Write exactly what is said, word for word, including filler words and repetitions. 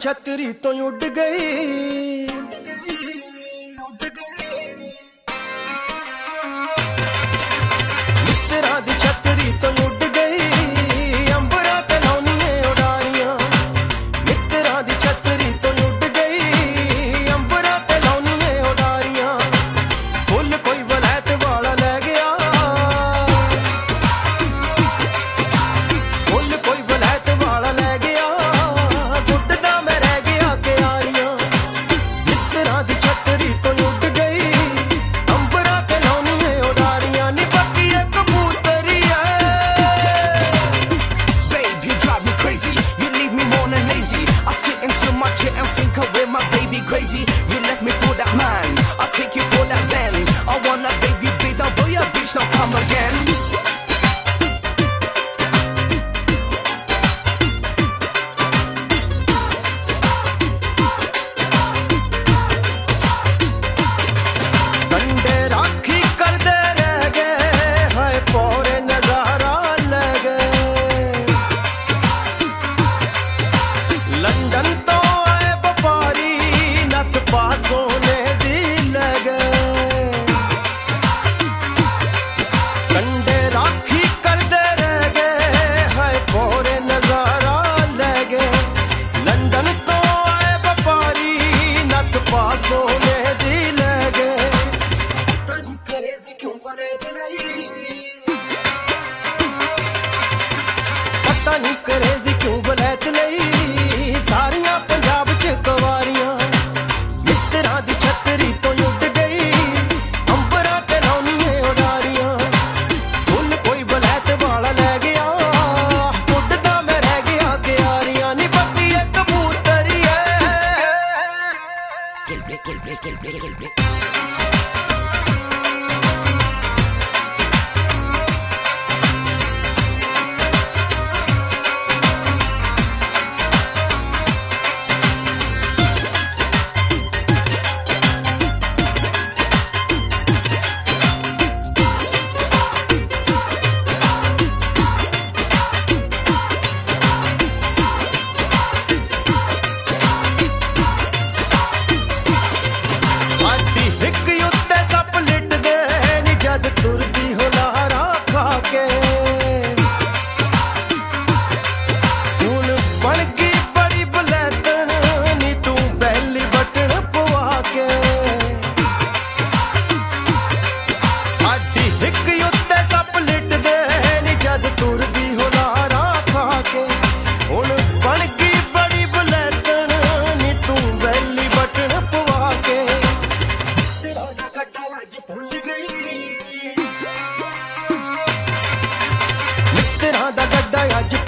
छतरी तो उड़ गई। मित्रा दी छतरी तो उड़ गई, अंबरा ते लाउनियां उडारियां। मित्रा दी छतरी तो उड़ गई, अंबरा ते लाउनियां उडारियां। फुल कोई वलैत वाला ले गया, फुल कोई वलैत वाला ले गया। गुड्डदा मैं रह गया क्यारियां। मित्रा दी छतरी तो उड़ गई, अंबरा ते लाउनियां उडारियां। नी बाकी एक कबूतरी है। Babe, you drive me crazy. You leave me more than lazy. I sit into my chair and think of where my baby crazy. You left me for that man, I'll take you for that zen. I wanna baby, babe, although your bitch don't come again. कंडे राखी करदे रह गए, हाय पौरे नजारा ले गए। London तो आए व्यापारी, नथ पा सोने दी ले गए। कंडे राखी करदे रह गए, हाय पौरे नजारा ले गए। लंदन तो आए व्यापारी, नथ पा सोने दी ले गए। पता नहीं करेज़ी क्यों वलैत लई, पता नहीं करेज़ी क्यों वलैत लई। सारियां पंजाब च कवारियां। मित्रा दी छतरी तो उड़ गई, अंबरा ते लाउनियां उडारियां। फुल कोई वलैत वाला ले गया, गुड्डदा मैं रह गया क्यारियां। नी बाकी एक कबूतरी है। Kill me, kill me, kill me, kill me. साडी हिक उत्ते सप लिट दे नी, जद तुरदी हो लहरा खा के। हुण बन गई बड़ी वलैतन, नी तू बैली बटन पवा के। साडी हिक उत्ते सप लिट दे नी, जद तुरदी हो लहरा खा के। हुण बन गई बड़ी वलैतन, नी तू बैली बटन पवा के। तेरा दा गड्डा अज भुल गई, मित्रा दा गड्डा अज